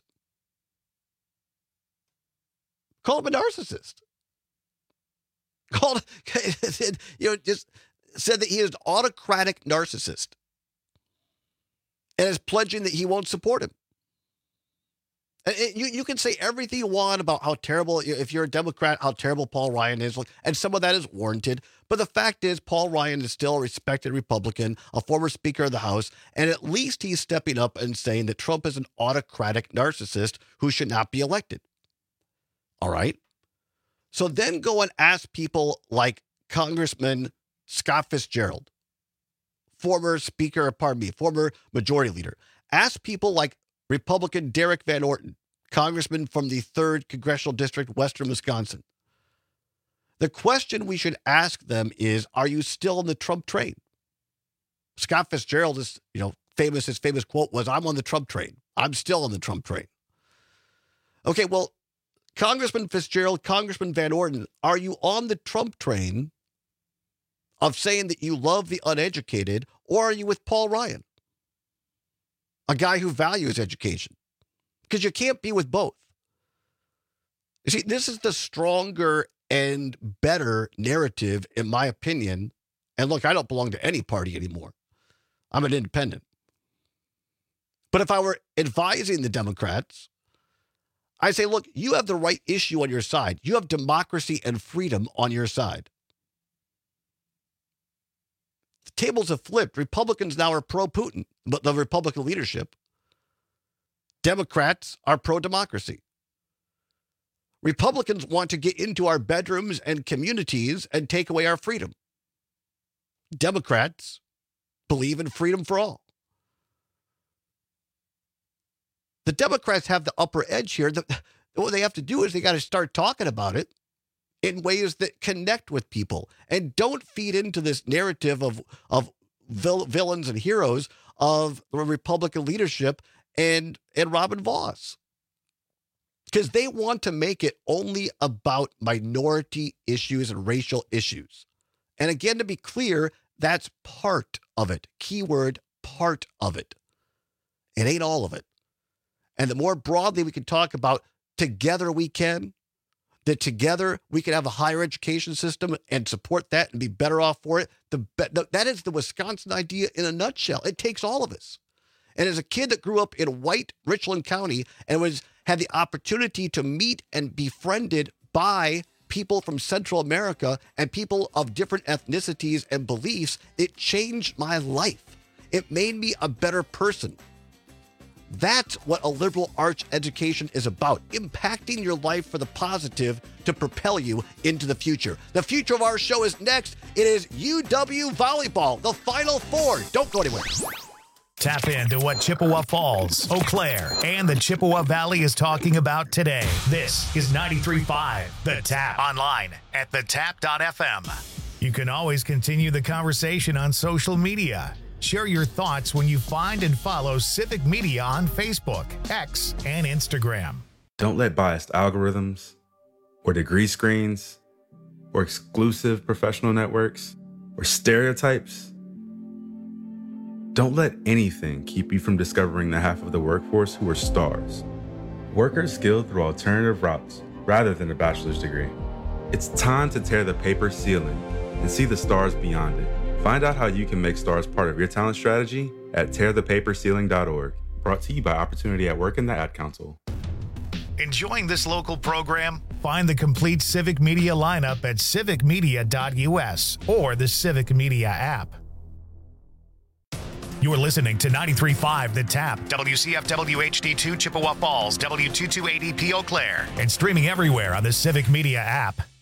Call him a narcissist. Called, you know, just said that he is an autocratic narcissist and is pledging that he won't support him. And you, you can say everything you want about how terrible, if you're a Democrat, how terrible Paul Ryan is, and some of that is warranted. But the fact is, Paul Ryan is still a respected Republican, a former Speaker of the House, and at least he's stepping up and saying that Trump is an autocratic narcissist who should not be elected. All right? So then go and ask people like Congressman Scott Fitzgerald, former Speaker, pardon me, former Majority Leader. Ask people like Republican Derek Van Orton, congressman from the third Congressional District, Western Wisconsin. The question we should ask them is, are you still in the Trump train? Scott Fitzgerald is, you know, famous, his famous quote was, I'm on the Trump train. I'm still on the Trump train. Okay, well, Congressman Fitzgerald, Congressman Van Orton, are you on the Trump train of saying that you love the uneducated, or are you with Paul Ryan, a guy who values education? Because you can't be with both. You see, this is the stronger and better narrative, in my opinion. And look, I don't belong to any party anymore. I'm an independent. But if I were advising the Democrats, I say, look, you have the right issue on your side. You have democracy and freedom on your side. The tables have flipped. Republicans now are pro-Putin, but the Republican leadership. Democrats are pro-democracy. Republicans want to get into our bedrooms and communities and take away our freedom. Democrats believe in freedom for all. The Democrats have the upper edge here. The, what they have to do is they got to start talking about it in ways that connect with people and don't feed into this narrative of, of vil- villains and heroes of the Republican leadership and, and Robin Vos. Because they want to make it only about minority issues and racial issues. And again, to be clear, that's part of it. Keyword, part of it. It ain't all of it. And the more broadly we can talk about together we can, that together we can have a higher education system and support that and be better off for it, the, be- the that is the Wisconsin idea in a nutshell. It takes all of us. And as a kid that grew up in white Richland County and was had the opportunity to meet and be befriended by people from Central America and people of different ethnicities and beliefs, it changed my life. It made me a better person. That's what a liberal arts education is about, impacting your life for the positive to propel you into the future. The future of our show is next. It is U W Volleyball, the Final Four. Don't go anywhere. Tap into what Chippewa Falls, Eau Claire, and the Chippewa Valley is talking about today. This is ninety-three point five The Tap, online at the tap dot f m. You can always continue the conversation on social media. Share your thoughts when you find and follow Civic Media on Facebook, X, and Instagram. Don't let biased algorithms or degree screens or exclusive professional networks or stereotypes Don't let anything keep you from discovering the half of the workforce who are stars. Workers skilled through alternative routes rather than a bachelor's degree. It's time to tear the paper ceiling and see the stars beyond it. Find out how you can make stars part of your talent strategy at tear the paper ceiling dot org. Brought to you by Opportunity at Work and the Ad Council. Enjoying this local program? Find the complete Civic Media lineup at civic media dot u s or the Civic Media app. You're listening to ninety-three point five The Tap, W C F W H D two Chippewa Falls, W two two eight zero P Eau Claire, and streaming everywhere on the Civic Media app.